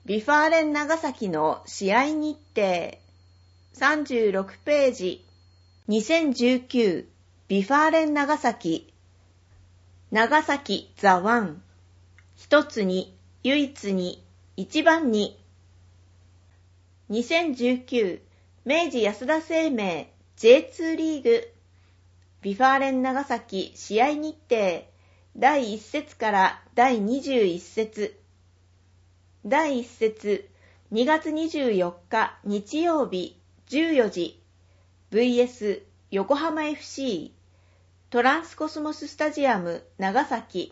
ビファーレン長崎の試合日程36ページ2019ビファーレン長崎長崎ザワン一つに唯一に一番に2019明治安田生命 J2 リーグビファーレン長崎試合日程第1節から第21節第1節2月24日日曜日14時 VS 横浜 FC トランスコスモススタジアム長崎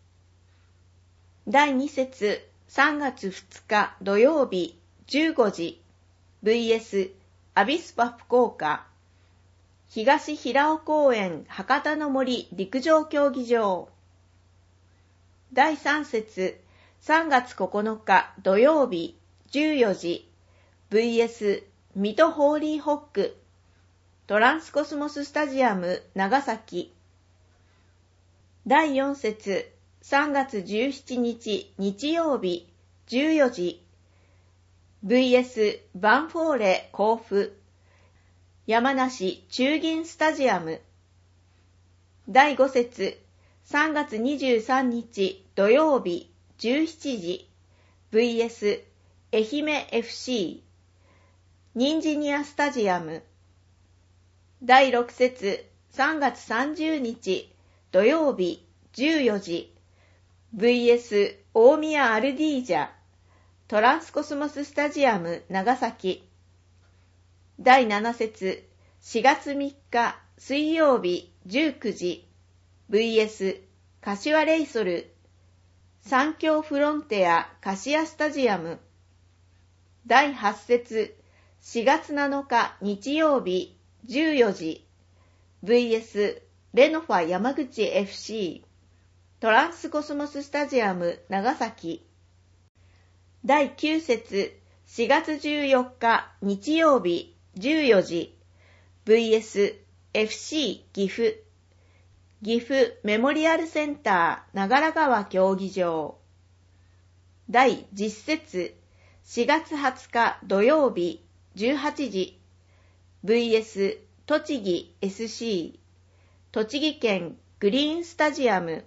第2節3月2日土曜日15時 VS アビスパ福岡東平尾公園博多の森陸上競技場第3節3月9日土曜日14時 VS 水戸ホーリーホックトランスコスモススタジアム長崎第4節3月17日日曜日14時 VS バンフォーレ甲府山梨中銀スタジアム第5節3月23日土曜日17時 VS 愛媛 FC ニンジニアスタジアム第6節3月30日土曜日14時 VS 大宮アルディージャトランスコスモススタジアム長崎第7節4月3日水曜日19時 VS 柏レイソル三峡フロンテア柏スタジアム第8節4月7日日曜日14時 VS レノファ山口 FC トランスコスモススタジアム長崎第9節4月14日日曜日14時 VS FC 岐阜岐阜メモリアルセンター長良川競技場第10節4月20日土曜日18時 VS 栃木 SC 栃木県グリーンスタジアム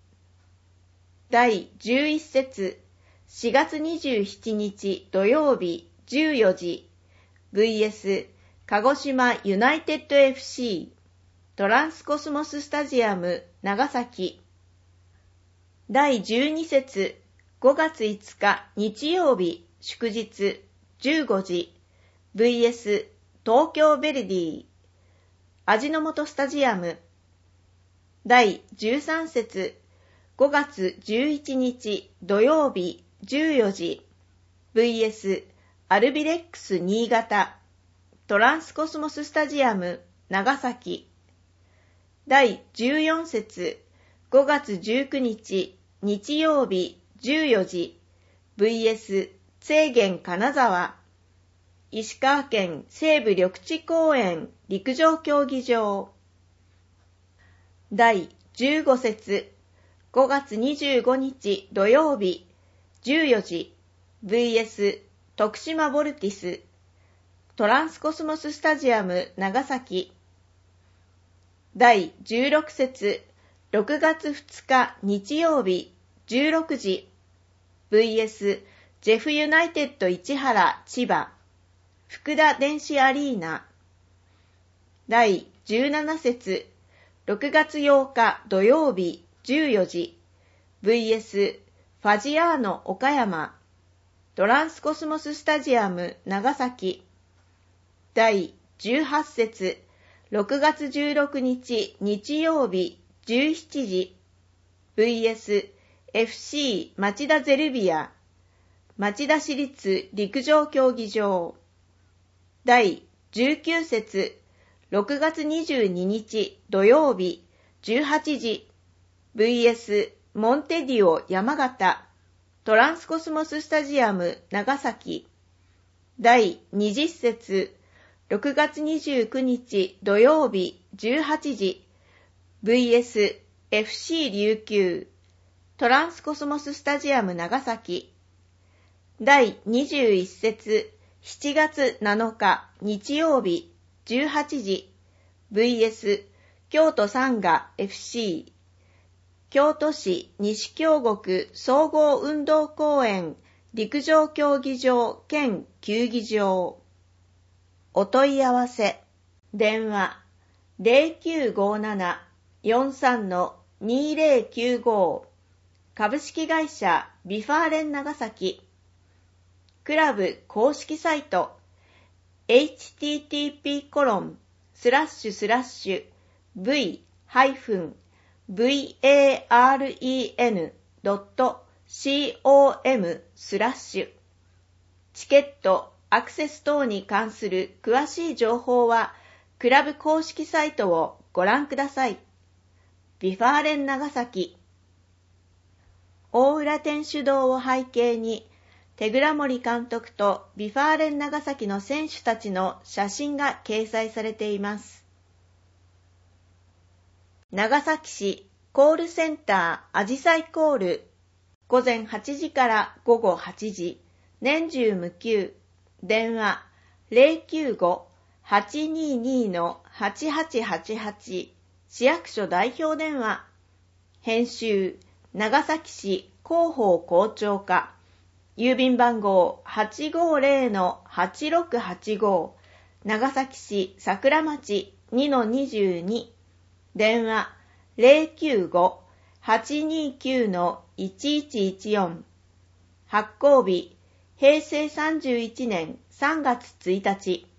第11節4月27日土曜日14時 VS 鹿児島ユナイテッド FCトランスコスモススタジアム長崎第12節5月5日日曜日祝日15時 VS 東京ヴェルディ味の素スタジアム第13節5月11日土曜日14時 VS アルビレックス新潟トランスコスモススタジアム長崎第14節5月19日日曜日14時 VS 西源金沢石川県西部緑地公園陸上競技場第15節5月25日土曜日14時 VS 徳島ボルティストランスコスモススタジアム長崎第16節6月2日日曜日16時 VS ジェフユナイテッド市原千葉福田電子アリーナ第17節6月8日土曜日14時 VS ファジアーノ岡山トランスコスモススタジアム長崎第18節6月16日日曜日17時 VS FC 町田ゼルビア町田市立陸上競技場第19節6月22日土曜日18時 VS モンテディオ山形トランスコスモススタジアム長崎第20節6月29日土曜日18時 VS FC 琉球トランスコスモススタジアム長崎第21節7月7日日曜日18時 VS 京都サンガ FC 京都市西京極総合運動公園陸上競技場兼球技場。お問い合わせ電話 0957-43-2095 株式会社ビファーレン長崎。クラブ公式サイト http://v-varen.com/ チケット、アクセス等に関する詳しい情報はクラブ公式サイトをご覧ください。ビファーレン長崎。大浦天主堂を背景に手倉森監督とビファーレン長崎の選手たちの写真が掲載されています。長崎市コールセンターあじさいコール午前8時から午後8時年中無休電話 095-822-8888 市役所代表電話編集長崎市広報校長課郵便番号 850-8685 長崎市桜町 2-22 電話 095-829-1114 発行日平成31年3月1日